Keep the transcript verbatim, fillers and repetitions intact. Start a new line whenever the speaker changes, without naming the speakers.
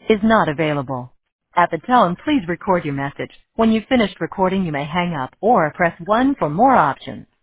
is not available. At the tone, please record your message. When you've finished recording, you may hang up or press one for more options.